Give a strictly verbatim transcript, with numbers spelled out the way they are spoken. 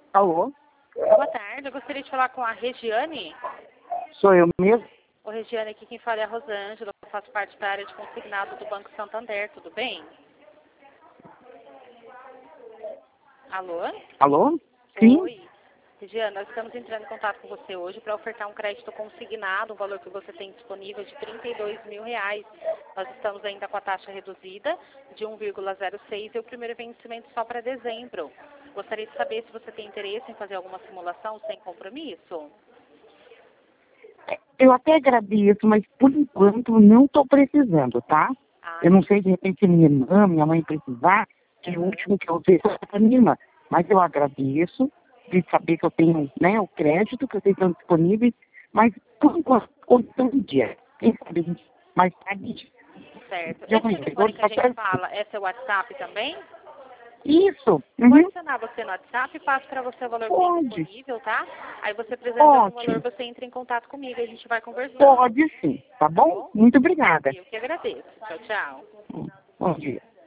Alô? Boa tarde, eu gostaria de falar com a Regiane. Sou eu mesmo? Ô, Regiane, aqui quem fala é a Rosângela, eu faço parte da área de consignado do Banco Santander, tudo bem? Alô? Alô? Sim? Oi. Regiane, nós estamos entrando em contato com você hoje para ofertar um crédito consignado, um valor que você tem disponível de trinta e dois mil reais. Nós estamos ainda com a taxa reduzida de um vírgula zero seis e o primeiro vencimento só para dezembro. Gostaria de saber se você tem interesse em fazer alguma simulação sem compromisso. Eu até agradeço, mas por enquanto não estou precisando, tá? Ah, Eu não sei, de repente, se minha irmã, minha mãe precisar, que o último que eu fiz foi a minha irmã. Mas eu agradeço de saber que eu tenho, né, o crédito, que eu tenho tão disponíveis, mas por enquanto, condição de dia. Quem sabe a gente mais tarde. certo. Já Esse conheci. telefone que a gente fala é seu WhatsApp também? Isso. Eu vou Uhum. adicionar você no WhatsApp e passo para você o valor que tem Pode. disponível, tá? Aí você precisando de algum valor, Ótimo. você entra em contato comigo e a gente vai conversando. Pode sim, tá bom? Tá bom? Muito obrigada. Eu que agradeço. Tchau, tchau. Bom dia.